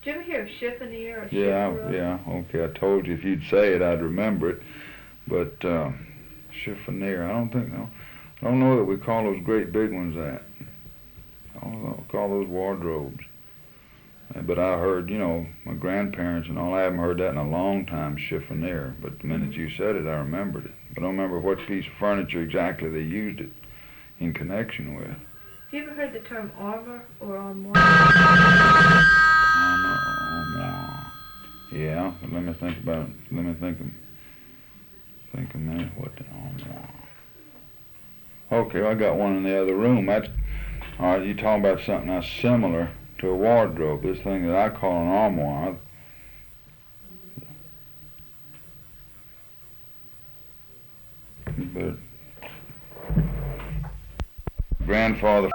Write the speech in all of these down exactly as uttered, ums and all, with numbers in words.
Did you ever hear of chiffonier or Yeah, chiffon? yeah, okay, I told you if you'd say it, I'd remember it. But uh, chiffonier, I don't think, no, I don't know that we call those great big ones that. I don't know, call those wardrobes. Uh, But I heard, you know, my grandparents and all, I haven't heard that in a long time, chiffonier. But the minute Mhm. you said it, I remembered it. But I don't remember what piece of furniture exactly they used it in connection with. Have you ever heard the term armor or armoire? Armor, armoire. Yeah, but let me think about it. Let me think of, think a minute. What the armoire? Okay, well, I got one in the other room. That's, all right, you talking about something that's similar to a wardrobe. This thing that I call an armoire. But grandfather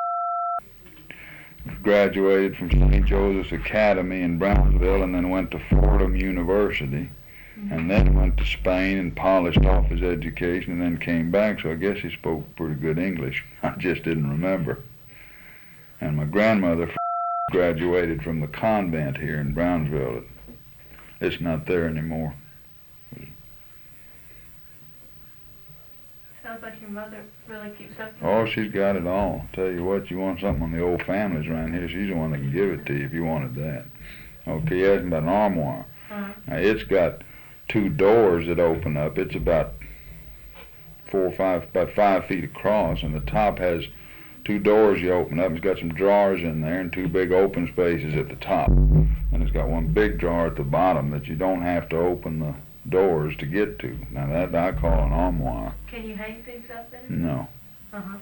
graduated from Saint Joseph's Academy in Brownsville and then went to Fordham University Mhm. and then went to Spain and polished off his education and then came back, so I guess he spoke pretty good English. I just didn't remember. And my grandmother graduated from the convent here in Brownsville. It's not there anymore. Sounds like your mother really keeps up with Oh, it. she's got it all. Tell you what, you want something on the old families around here, she's the one that can give it to you if you wanted that. Okay, you asked about an armoire. Uh-huh. Now, it's got two doors that open up. It's about four or five, about five feet across, and the top has two doors you open up. It's got some drawers in there and two big open spaces at the top. And it's got one big drawer at the bottom that you don't have to open the doors to get to. Now, that I call an armoire. Can you hang things up in it? No. Uh-huh.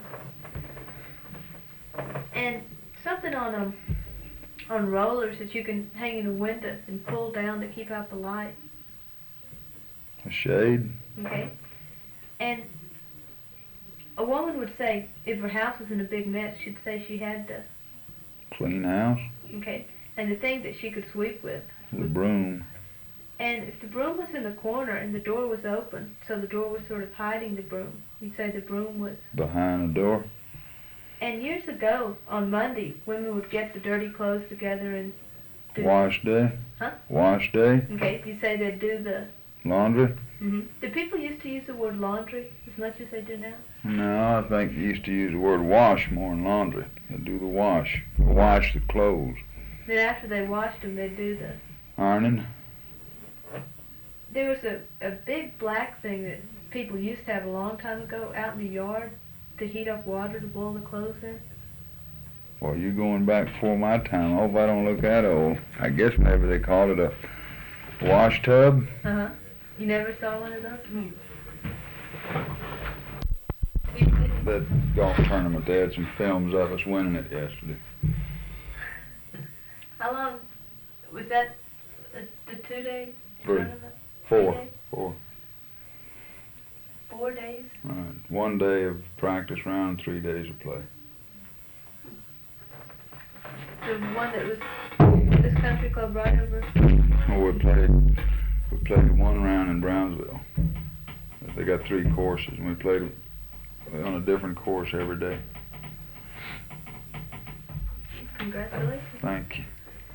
And something on um on rollers that you can hang in a window and pull down to keep out the light. A shade? Okay. And a woman would say if her house was in a big mess, she'd say she had to. Clean house? Okay. And the thing that she could sweep with. The broom. And if the broom was in the corner and the door was open, so the door was sort of hiding the broom, you'd say the broom was. Behind the door? And years ago, on Monday, women would get the dirty clothes together and do. Wash day? Huh? Wash day? Okay, you say they'd do the. Laundry? Mm-hmm. Do people used to use the word laundry as much as they do now? No, I think you used to use the word wash more than laundry. They'd do the wash. Wash the clothes. Then after they washed them, they'd do the. Ironing? There was a, a big black thing that people used to have a long time ago out in the yard to heat up water to boil the clothes in. Well, you're going back before my time. I hope I don't look that old. I guess maybe they called it a wash tub. Uh-huh. You never saw one of those? That golf tournament, they had some films of us winning it yesterday. How long was that? The, the two day Three. tournament? Four. Three days? Four. Four days? Right. One day of practice round, three days of play. The one that was this country club right over. Oh, we played, we played one round in Brownsville. They got three courses, and we played on a different course every day. Congratulations. Thank you.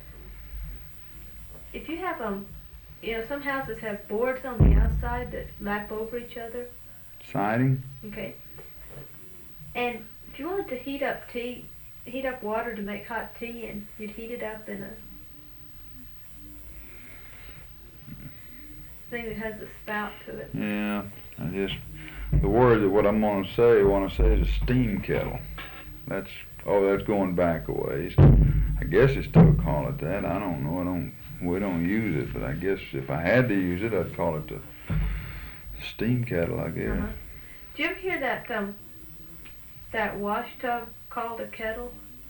If you have um, you know, some houses have boards on the outside that lap over each other. Siding? Okay. And if you wanted to heat up tea, heat up water to make hot tea, and you'd heat it up in a thing that has a spout to it. Yeah, I just, the word that what I'm going to say, want to say is a steam kettle. That's, oh, that's going back a ways. I guess they still call it that. I don't know. I don't, we don't use it, but I guess if I had to use it, I'd call it the steam kettle, I guess. Uh-huh. Do you ever hear that um that wash tub called a kettle?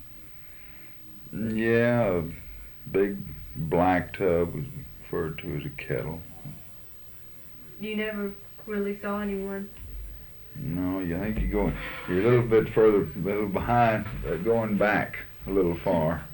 Yeah, a big black tub was referred to as a kettle. You never really saw anyone. No, you think you're going, you're a little bit further, a little behind, uh, going back a little far.